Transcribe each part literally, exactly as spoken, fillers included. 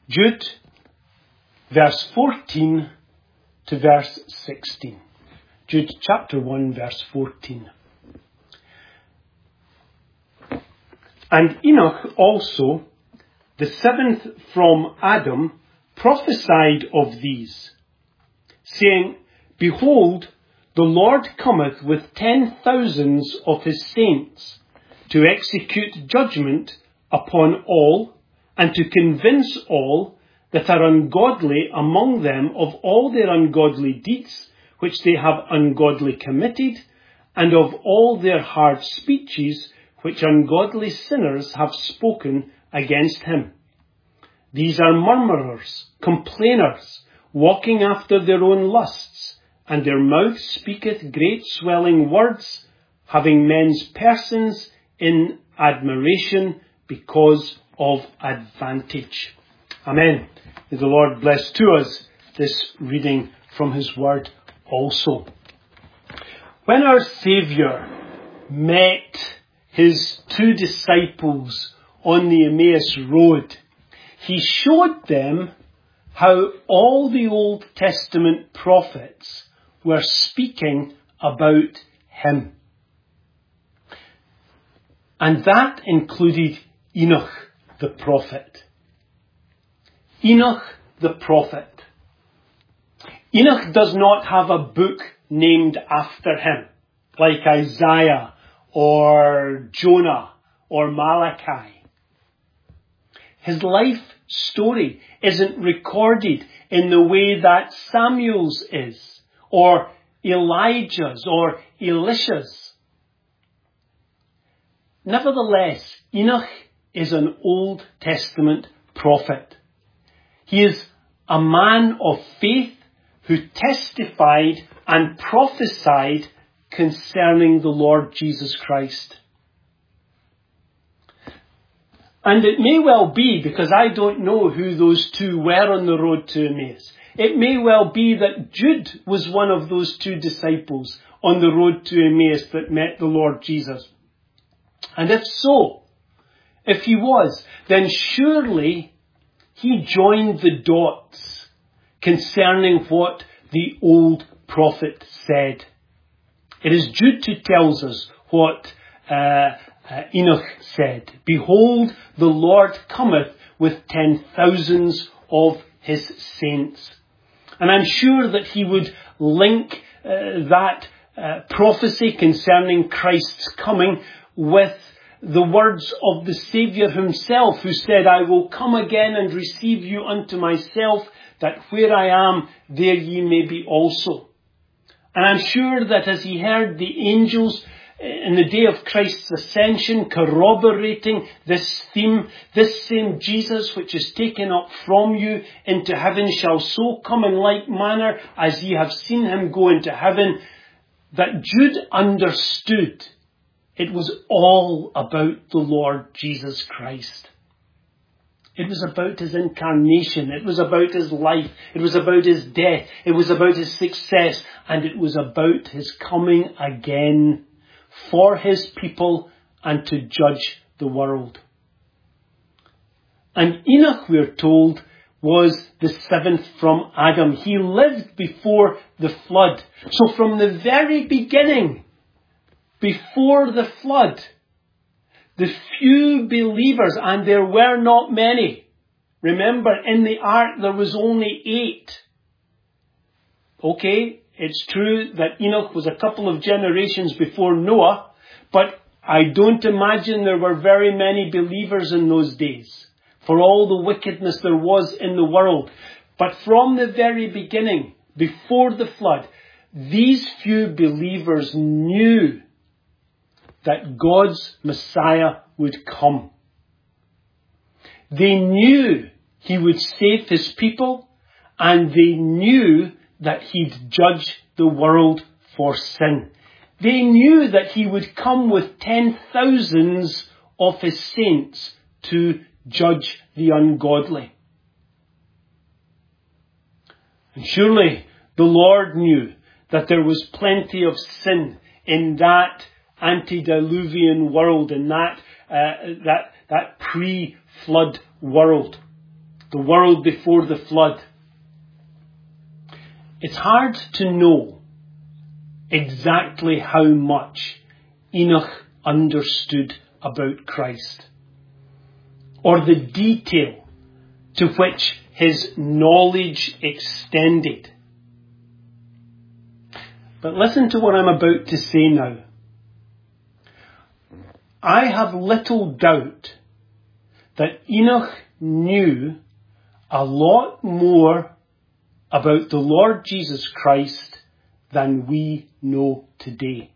Jude, verse fourteen to verse sixteen. Jude chapter one, verse fourteen. And Enoch also, the seventh from Adam, prophesied of these, saying, Behold, the Lord cometh with ten thousands of his saints, to execute judgment upon all, and to convince all that are ungodly among them of all their ungodly deeds, which they have ungodly committed, and of all their hard speeches, which ungodly sinners have spoken against him. These are murmurers, complainers, walking after their own lusts, and their mouth speaketh great swelling words, having men's persons in admiration because of advantage. Amen. May the Lord bless to us this reading from his word also. When our Saviour met his two disciples on the Emmaus Road, he showed them how all the Old Testament prophets were speaking about him. And that included Enoch the prophet. Enoch the prophet. Enoch does not have a book named after him, like Isaiah or Jonah or Malachi. His life story isn't recorded in the way that Samuel's is, or Elijah's, or Elisha's. Nevertheless, Enoch is an Old Testament prophet. He is a man of faith who testified and prophesied concerning the Lord Jesus Christ. And it may well be, because I don't know who those two were on the road to Emmaus, it may well be that Jude was one of those two disciples on the road to Emmaus that met the Lord Jesus. And if so, if he was, then surely he joined the dots concerning what the old prophet said. It is Jude who tells us what uh, uh, Enoch said. Behold, the Lord cometh with ten thousands of his saints. And I'm sure that he would link uh, that uh, prophecy concerning Christ's coming with the words of the Saviour himself, who said, I will come again and receive you unto myself, that where I am, there ye may be also. And I'm sure that as he heard the angels in the day of Christ's ascension corroborating this theme, this same Jesus which is taken up from you into heaven shall so come in like manner as ye have seen him go into heaven, that Jude understood it was all about the Lord Jesus Christ. It was about his incarnation. It was about his life. It was about his death. It was about his success. And it was about his coming again for his people and to judge the world. And Enoch, we're told, was the seventh from Adam. He lived before the flood. So from the very beginning, before the flood, the few believers, and there were not many. Remember, in the ark there was only eight. Okay, it's true that Enoch was a couple of generations before Noah, but I don't imagine there were very many believers in those days, for all the wickedness there was in the world. But from the very beginning, before the flood, these few believers knew that God's Messiah would come. They knew he would save his people, and they knew that he'd judge the world for sin. They knew that he would come with ten thousands of his saints to judge the ungodly. And surely the Lord knew that there was plenty of sin in that antediluvian world, in that uh, that that pre-flood world. the world before the flood. It's hard to know exactly how much Enoch understood about Christ, or the detail to which his knowledge extended. But listen to what I'm about to say now. I have little doubt that Enoch knew a lot more about the Lord Jesus Christ than we know today.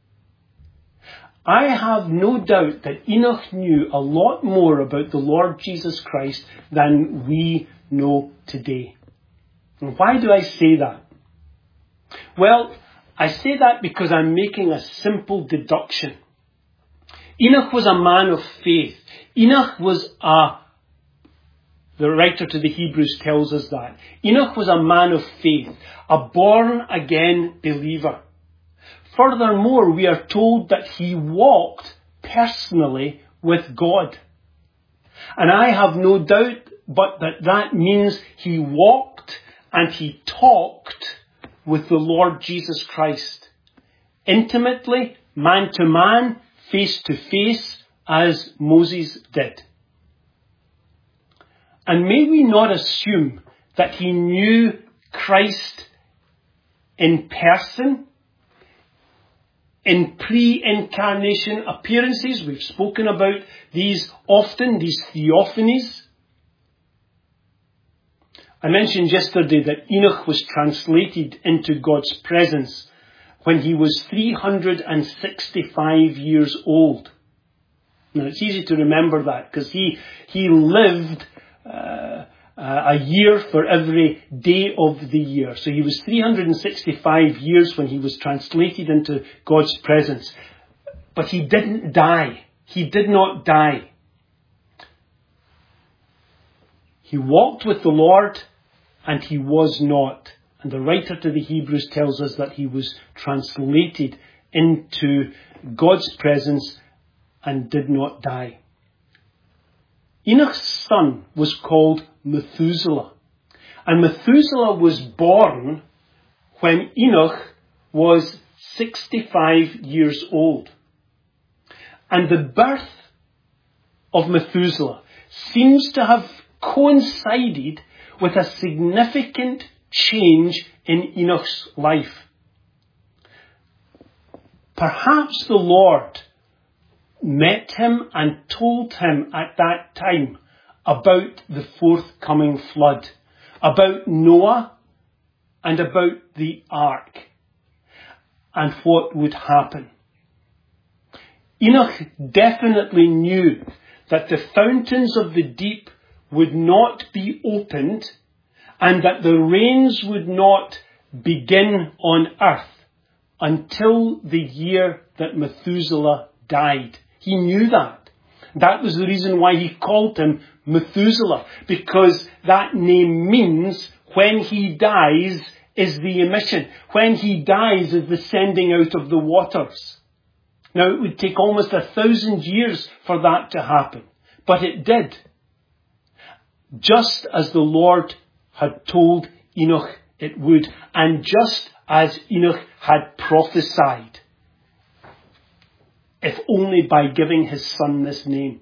I have no doubt that Enoch knew a lot more about the Lord Jesus Christ than we know today. And why do I say that? Well, I say that because I'm making a simple deduction. Enoch was a man of faith. Enoch was a, the writer to the Hebrews tells us that. Enoch was a man of faith, a born-again believer. Furthermore, we are told that he walked personally with God. And I have no doubt but that that means he walked and he talked with the Lord Jesus Christ. Intimately, man to man, face to face, as Moses did. And may we not assume that he knew Christ in person, in pre-incarnation appearances. We've spoken about these often, these theophanies. I mentioned yesterday that Enoch was translated into God's presence when he was three hundred sixty-five years old. Now it's easy to remember that because he, he lived uh, a year for every day of the year. So he was three hundred sixty-five years when he was translated into God's presence. But he didn't die. He did not die. He walked with the Lord and he was not. And the writer to the Hebrews tells us that he was translated into God's presence and did not die. Enoch's son was called Methuselah. And Methuselah was born when Enoch was sixty-five years old. And the birth of Methuselah seems to have coincided with a significant change in Enoch's life. Perhaps the Lord met him and told him at that time about the forthcoming flood, about Noah and about the ark and what would happen. Enoch definitely knew that the fountains of the deep would not be opened and that the rains would not begin on earth until the year that Methuselah died. He knew that. That was the reason why he called him Methuselah, because that name means when he dies is the emission. When he dies is the sending out of the waters. Now it would take almost a thousand years for that to happen, but it did. Just as the Lord had told Enoch it would, and just as Enoch had prophesied, if only by giving his son this name.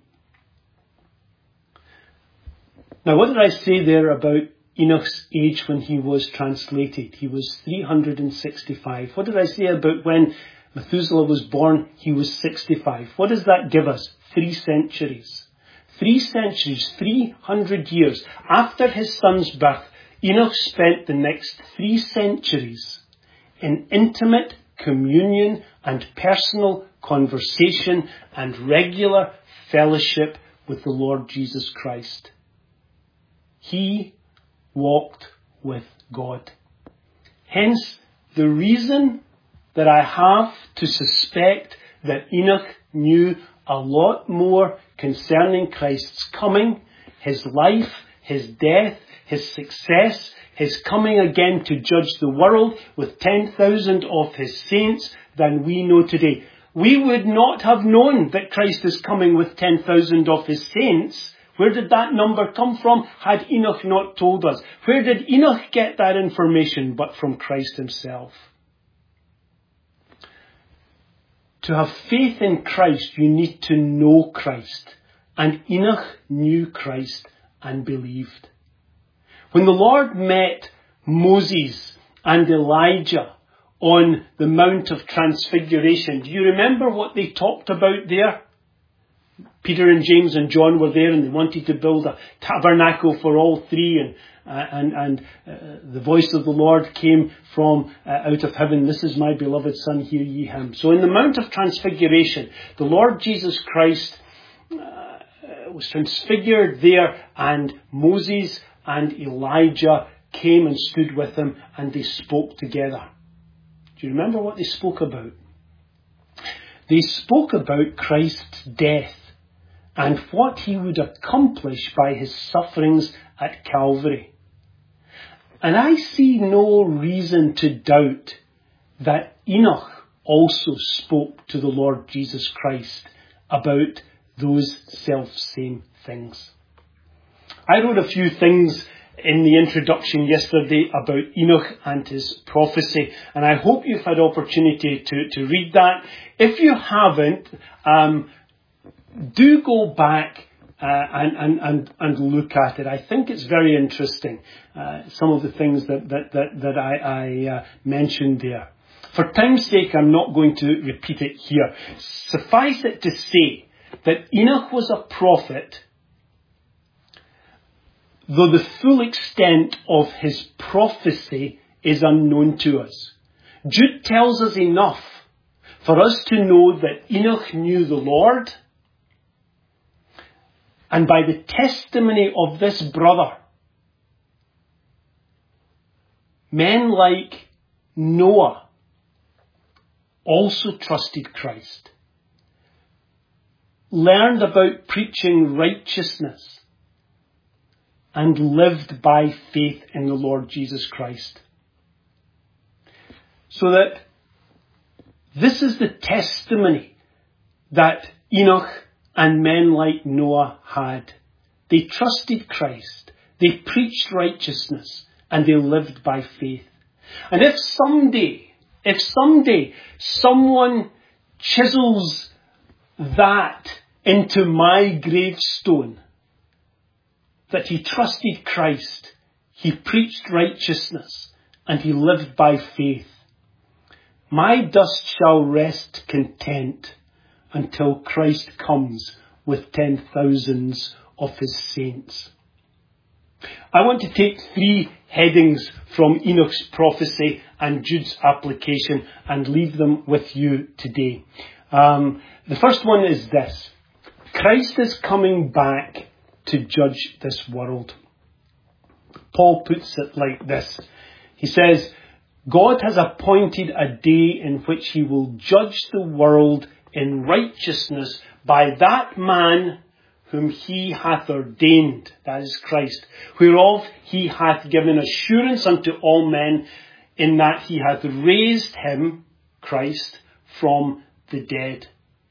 Now, what did I say there about Enoch's age when he was translated? He was three hundred sixty-five. What did I say about when Methuselah was born? He was sixty-five. What does that give us? Three centuries. Three centuries, three hundred years after his son's birth, Enoch spent the next three centuries in intimate communion and personal conversation and regular fellowship with the Lord Jesus Christ. He walked with God. Hence, the reason that I have to suspect that Enoch knew a lot more concerning Christ's coming, his life, his death, his success, his coming again to judge the world with ten thousand of his saints than we know today. We would not have known that Christ is coming with ten thousand of his saints Where did that number come from? Had Enoch not told us? Where did Enoch get that information but from Christ himself? To have faith in Christ, you need to know Christ. And Enoch knew Christ and believed. When the Lord met Moses and Elijah on the Mount of Transfiguration, do you remember what they talked about there? Peter and James and John were there, and they wanted to build a tabernacle for all three, and uh, and and uh, the voice of the Lord came from uh, out of heaven. This is my beloved Son, hear ye him. So in the Mount of Transfiguration, the Lord Jesus Christ uh, was transfigured there, and Moses and Elijah came and stood with him, and they spoke together. Do you remember what they spoke about? They spoke about Christ's death and what he would accomplish by his sufferings at Calvary. And I see no reason to doubt that Enoch also spoke to the Lord Jesus Christ about those self-same things. I wrote a few things in the introduction yesterday about Enoch and his prophecy, and I hope you've had opportunity to, to read that. If you haven't, um, do go back uh, and, and, and, and look at it. I think it's very interesting, uh, some of the things that, that, that, that I, I uh, mentioned there. For time's sake, I'm not going to repeat it here. Suffice it to say that Enoch was a prophet, though the full extent of his prophecy is unknown to us. Jude tells us enough for us to know that Enoch knew the Lord, and by the testimony of this brother, men like Noah also trusted Christ, learned about preaching righteousness, and lived by faith in the Lord Jesus Christ. So that this is the testimony that Enoch and men like Noah had. They trusted Christ, they preached righteousness, and they lived by faith. And if someday, if someday someone chisels that into my gravestone, that he trusted Christ, he preached righteousness, and he lived by faith, my dust shall rest content until Christ comes with ten thousands of his saints. I want to take three headings from Enoch's prophecy and Jude's application and leave them with you today. Um, the first one is this: Christ is coming back to judge this world. Paul puts it like this. He says, God has appointed a day in which he will judge the world in righteousness by that man whom he hath ordained, that is Christ, whereof he hath given assurance unto all men, in that he hath raised him, Christ, from the dead.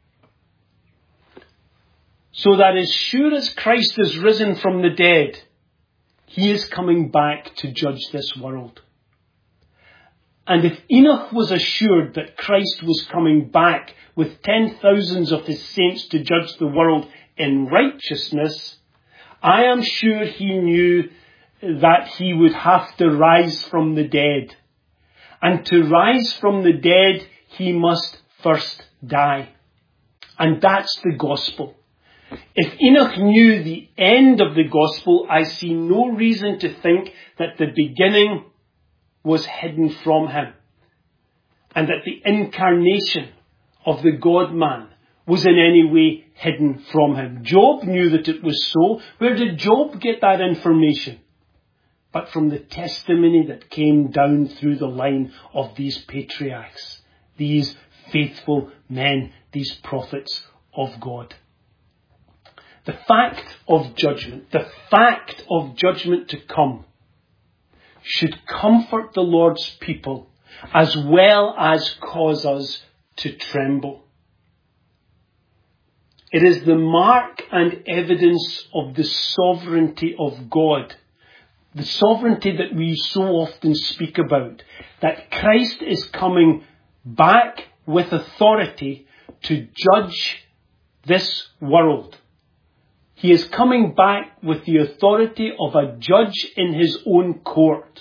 So that as sure as Christ is risen from the dead, he is coming back to judge this world. And if Enoch was assured that Christ was coming back with ten thousands of his saints to judge the world in righteousness, I am sure he knew that he would have to rise from the dead. And to rise from the dead, he must first die. And that's the gospel. If Enoch knew the end of the gospel, I see no reason to think that the beginning was hidden from him, and that the incarnation of the God-man was in any way hidden from him. Job knew that it was so. Where did Job get that information? But from the testimony that came down through the line of these patriarchs, these faithful men, these prophets of God. The fact of judgment, the fact of judgment to come, should comfort the Lord's people as well as cause us to tremble. It is the mark and evidence of the sovereignty of God. The sovereignty that we so often speak about. That Christ is coming back with authority to judge this world. He is coming back with the authority of a judge in his own court.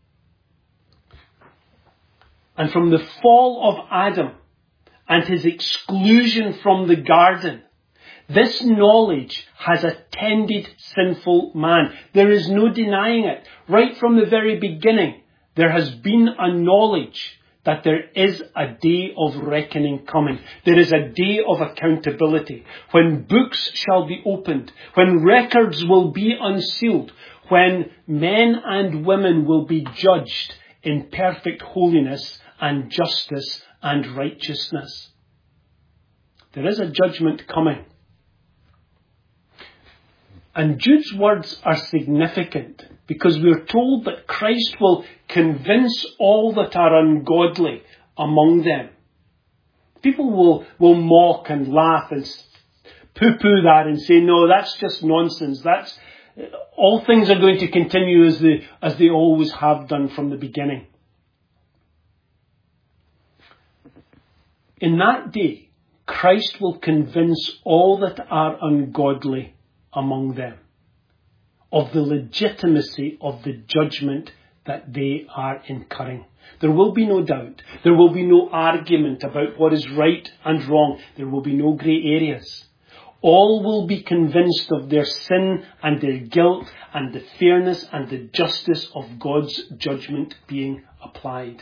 And from the fall of Adam and his exclusion from the garden, this knowledge has attended sinful man. There is no denying it. Right from the very beginning, there has been a knowledge that there is a day of reckoning coming. There is a day of accountability. When books shall be opened, when records will be unsealed, when men and women will be judged in perfect holiness and justice and righteousness. There is a judgment coming. And Jude's words are significant because we are told that Christ will convince all that are ungodly among them. People will, will mock and laugh and poo-poo that and say, no, that's just nonsense. That's, all things are going to continue as they, as they always have done from the beginning. In that day, Christ will convince all that are ungodly among them of the legitimacy of the judgment that they are incurring. There will be no doubt. There will be no argument about what is right and wrong. There will be no grey areas. All will be convinced of their sin and their guilt and the fairness and the justice of God's judgment being applied.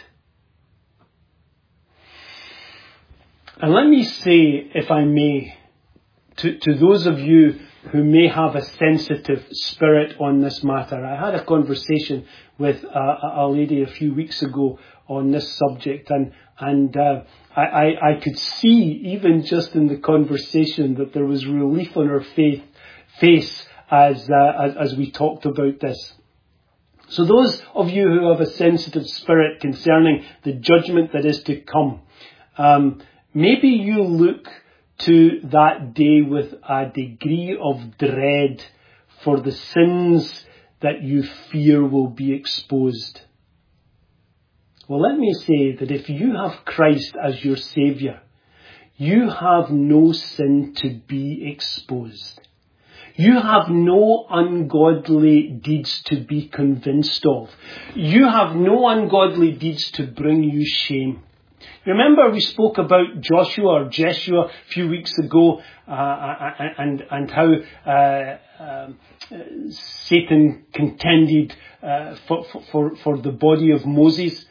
And let me say, if I may, to, to those of you who may have a sensitive spirit on this matter. I had a conversation with a, a lady a few weeks ago on this subject, and and uh, I, I, I could see, even just in the conversation, that there was relief on her faith, face as, uh, as as we talked about this. So those of you who have a sensitive spirit concerning the judgment that is to come, um, maybe you look to that day with a degree of dread for the sins that you fear will be exposed. Well, let me say that if you have Christ as your Saviour, you have no sin to be exposed. You have no ungodly deeds to be convinced of. You have no ungodly deeds to bring you shame. Remember we spoke about Joshua or Jeshua a few weeks ago uh, and, and how uh, um, Satan contended uh, for, for, for the body of Moses.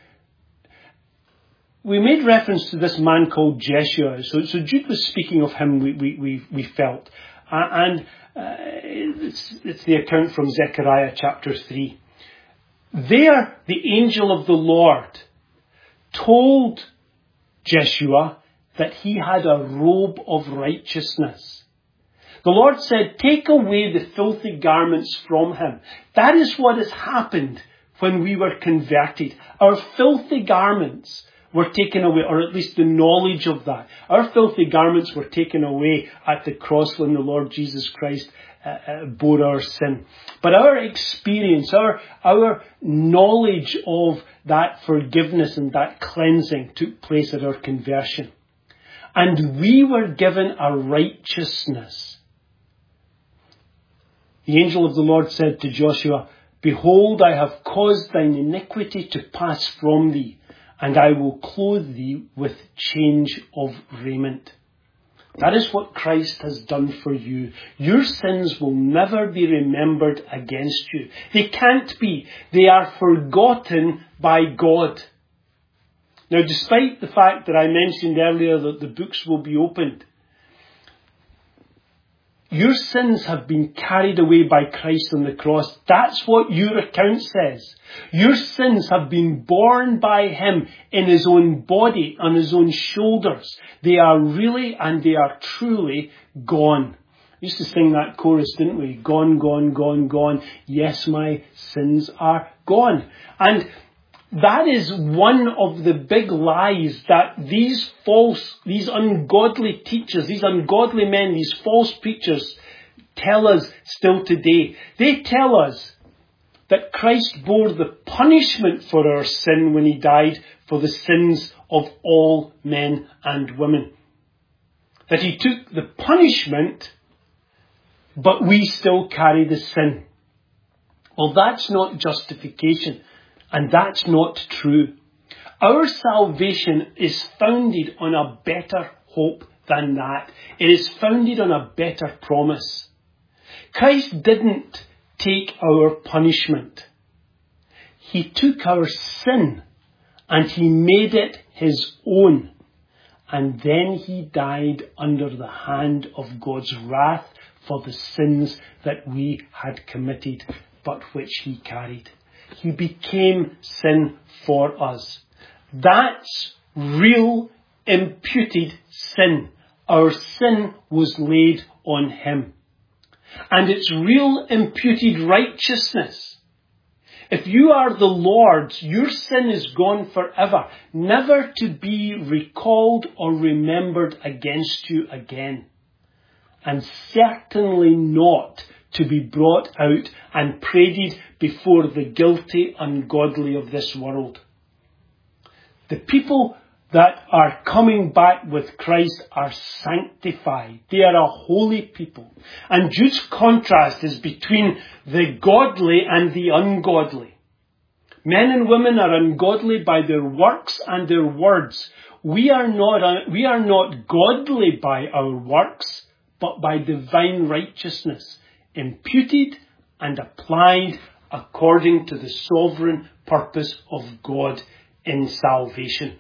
We made reference to this man called Jeshua. So, so Jude was speaking of him, we, we, we, we felt. Uh, and uh, it's, it's the account from Zechariah chapter three. There, the angel of the Lord told Jeshua that he had a robe of righteousness. The Lord said, take away the filthy garments from him. That is what has happened when we were converted. Our filthy garments were taken away, or at least the knowledge of that. Our filthy garments were taken away at the cross when the Lord Jesus Christ uh, uh, bore our sin. But our experience, our, our knowledge of that forgiveness and that cleansing took place at our conversion. And we were given a righteousness. The angel of the Lord said to Joshua, behold, I have caused thine iniquity to pass from thee, and I will clothe thee with change of raiment. That is what Christ has done for you. Your sins will never be remembered against you. They can't be. They are forgotten by God. Now, despite the fact that I mentioned earlier that the books will be opened, your sins have been carried away by Christ on the cross. That's what your account says. Your sins have been borne by him in his own body, on his own shoulders. They are really and they are truly gone. We used to sing that chorus, didn't we? Gone, gone, gone, gone. Yes, my sins are gone. And That is one of the big lies that these false, these ungodly teachers, these ungodly men, these false preachers tell us still today. They tell us that Christ bore the punishment for our sin when he died for the sins of all men and women. That he took the punishment, but we still carry the sin. Well, that's not justification, and that's not true. Our salvation is founded on a better hope than that. It is founded on a better promise. Christ didn't take our punishment. He took our sin and he made it his own. And then he died under the hand of God's wrath for the sins that we had committed, but which he carried. He became sin for us. That's real imputed sin. Our sin was laid on him. And it's real imputed righteousness. If you are the Lord's, your sin is gone forever, never to be recalled or remembered against you again. And certainly not to be brought out and paraded before the guilty ungodly of this world. The people that are coming back with Christ are sanctified. They are a holy people. And Jude's contrast is between the godly and the ungodly. Men and women are ungodly by their works and their words. We are not, we are not godly by our works, but by divine righteousness, imputed and applied according to the sovereign purpose of God in salvation.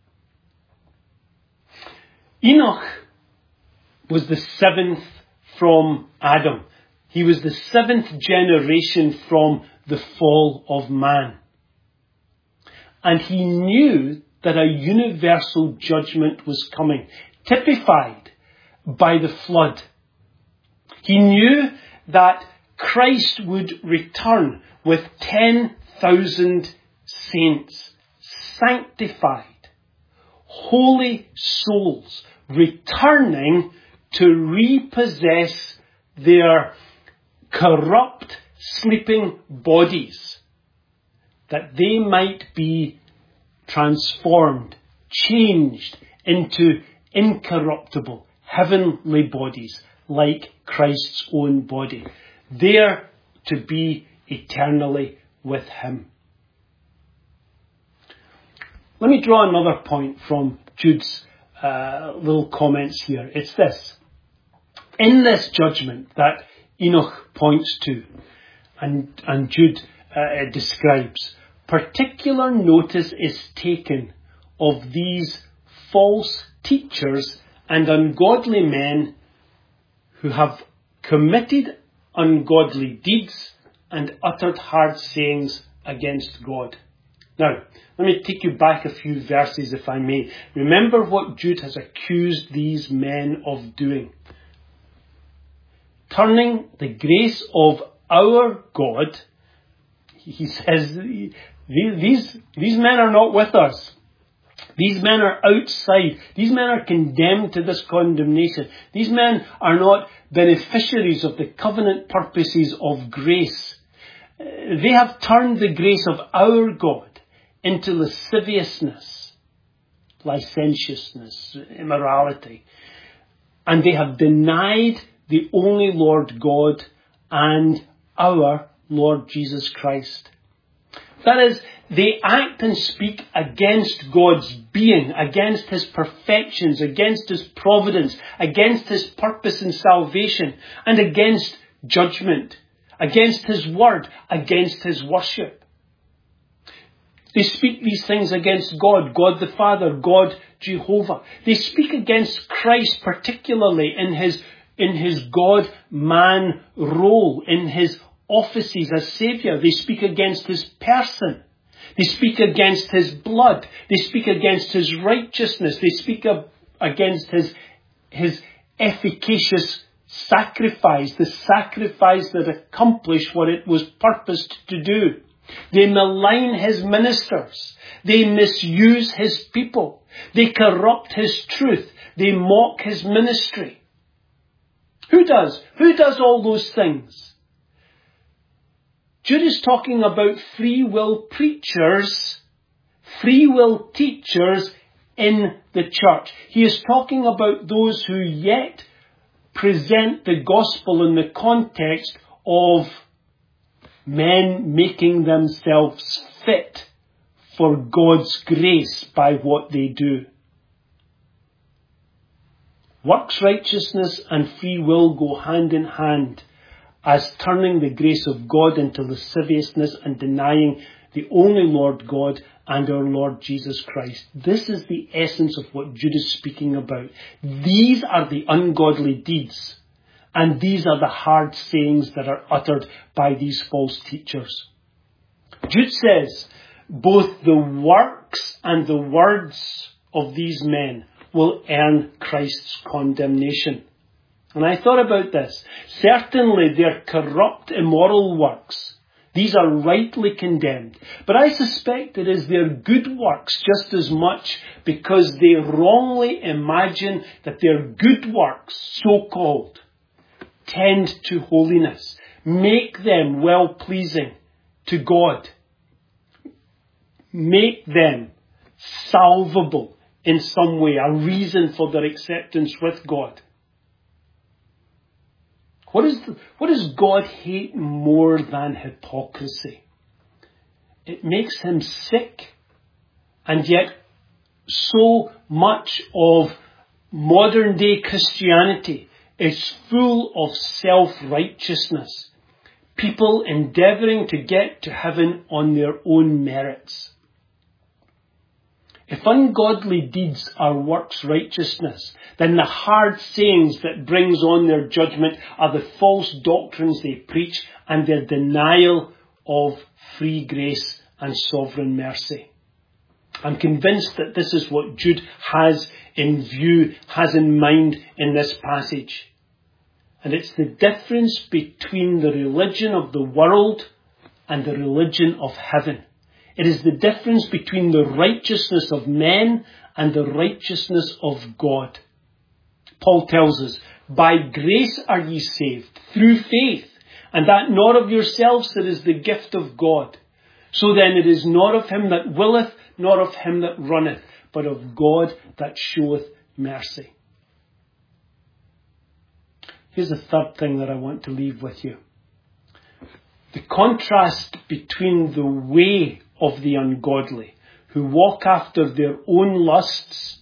Enoch was the seventh from Adam. He was the seventh generation from the fall of man. And he knew that a universal judgment was coming, typified by the flood. He knew that Christ would return with ten thousand saints, sanctified, holy souls, returning to repossess their corrupt, sleeping bodies, that they might be transformed, changed into incorruptible, heavenly bodies, like Christ's own body, there to be eternally with him. Let me draw another point from Jude's uh, little comments here. It's this. In this judgment that Enoch points to, and, and Jude uh, describes, particular notice is taken of these false teachers and ungodly men who have committed ungodly deeds and uttered hard sayings against God. Now, let me take you back a few verses, if I may. Remember what Jude has accused these men of doing. Turning the grace of our God, he says, these, these men are not with us. These men are outside. These men are condemned to this condemnation. These men are not beneficiaries of the covenant purposes of grace. They have turned the grace of our God into lasciviousness, licentiousness, immorality. And they have denied the only Lord God and our Lord Jesus Christ. That is, they act and speak against God's being, against his perfections, against his providence, against his purpose in salvation, and against judgment, against his word, against his worship. They speak these things against God, God the Father, God Jehovah. They speak against Christ, particularly in his, in his God-man role, in his offices as Saviour. They speak against his person. They speak against his blood. They speak against his righteousness. They speak against his, his efficacious sacrifice, the sacrifice that accomplished what it was purposed to do. They malign his ministers. They misuse his people. They corrupt his truth. They mock his ministry. Who does? Who does all those things? Jude is talking about free will preachers, free will teachers in the church. He is talking about those who yet present the gospel in the context of men making themselves fit for God's grace by what they do. Works righteousness and free will go hand in hand as turning the grace of God into lasciviousness and denying the only Lord God and our Lord Jesus Christ. This is the essence of what Jude is speaking about. These are the ungodly deeds. And these are the hard sayings that are uttered by these false teachers. Jude says, both the works and the words of these men will earn Christ's condemnation. And I thought about this. Certainly their corrupt, immoral works, these are rightly condemned. But I suspect it is their good works just as much, because they wrongly imagine that their good works, so-called, tend to holiness, make them well-pleasing to God, make them salvable in some way, a reason for their acceptance with God. What is the, what does God hate more than hypocrisy? It makes him sick, and yet so much of modern day Christianity is full of self-righteousness. People endeavouring to get to heaven on their own merits. If ungodly deeds are works righteousness, then the hard sayings that brings on their judgment are the false doctrines they preach and their denial of free grace and sovereign mercy. I'm convinced that this is what Jude has in view, has in mind in this passage. And it's the difference between the religion of the world and the religion of heaven. It is the difference between the righteousness of men and the righteousness of God. Paul tells us, by grace are ye saved, through faith, and that not of yourselves, it is the gift of God. So then it is not of him that willeth, nor of him that runneth, but of God that showeth mercy. Here's the third thing that I want to leave with you. The contrast between the way of the ungodly, who walk after their own lusts,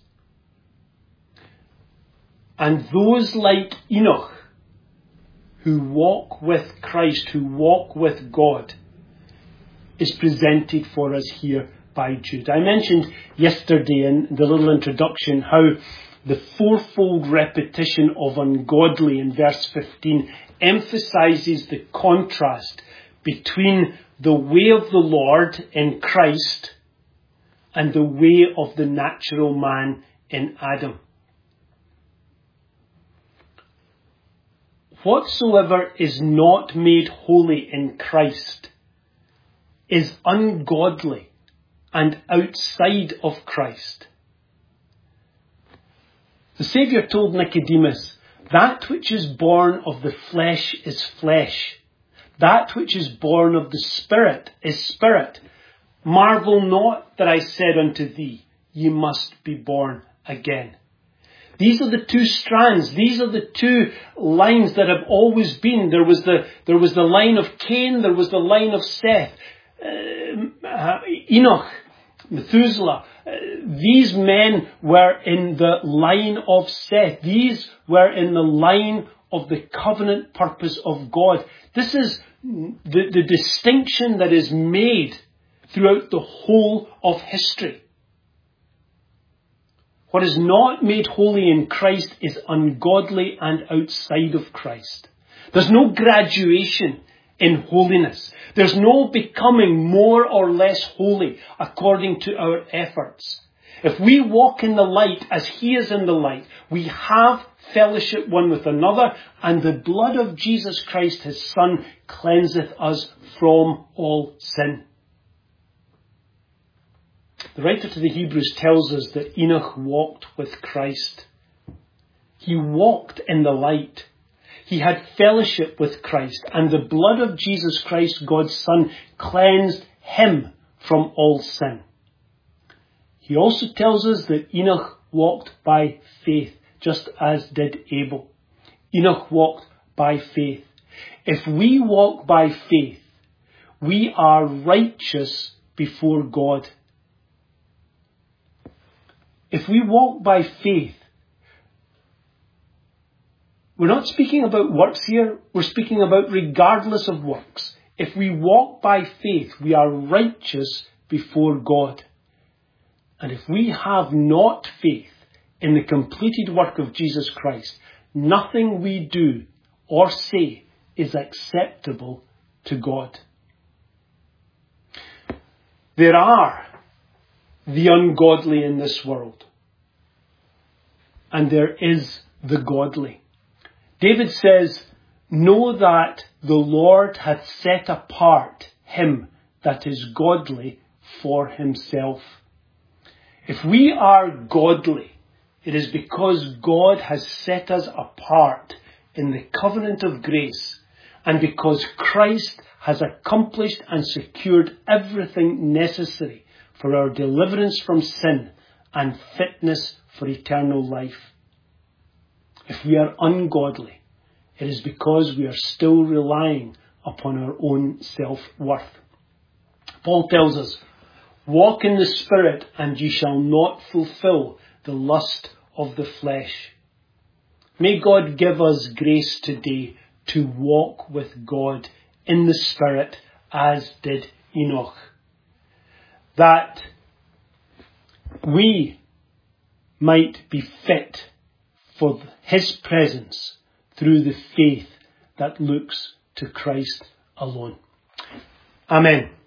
and those like Enoch, who walk with Christ, who walk with God, is presented for us here by Jude. I mentioned yesterday in the little introduction how the fourfold repetition of ungodly in verse fifteen emphasizes the contrast between the way of the Lord in Christ and the way of the natural man in Adam. Whatsoever is not made holy in Christ is ungodly and outside of Christ. The Saviour told Nicodemus, that which is born of the flesh is flesh. That which is born of the Spirit is spirit. Marvel not that I said unto thee, ye must be born again. These are the two strands. These are the two lines that have always been. There was the, there was the line of Cain. There was the line of Seth. Uh, uh, Enoch, Methuselah. Uh, these men were in the line of Seth. These were in the line of the covenant purpose of God. This is the, the distinction that is made throughout the whole of history. What is not made holy in Christ is ungodly and outside of Christ. There's no graduation in holiness. There's no becoming more or less holy according to our efforts. If we walk in the light as he is in the light, we have fellowship one with another, and the blood of Jesus Christ, his Son, cleanseth us from all sin. The writer to the Hebrews tells us that Enoch walked with Christ. He walked in the light. He had fellowship with Christ, and the blood of Jesus Christ, God's Son, cleansed him from all sin. He also tells us that Enoch walked by faith, just as did Abel. Enoch walked by faith. If we walk by faith, we are righteous before God. If we walk by faith, we're not speaking about works here, we're speaking about regardless of works. If we walk by faith, we are righteous before God. And if we have not faith in the completed work of Jesus Christ, nothing we do or say is acceptable to God. There are the ungodly in this world, and there is the godly. David says, "Know that the Lord hath set apart him that is godly for himself." If we are godly, it is because God has set us apart in the covenant of grace, and because Christ has accomplished and secured everything necessary for our deliverance from sin and fitness for eternal life. If we are ungodly, it is because we are still relying upon our own self-worth. Paul tells us, "Walk in the Spirit, and ye shall not fulfill the lust of the flesh." May God give us grace today to walk with God in the Spirit as did Enoch. That we might be fit for his presence through the faith that looks to Christ alone. Amen.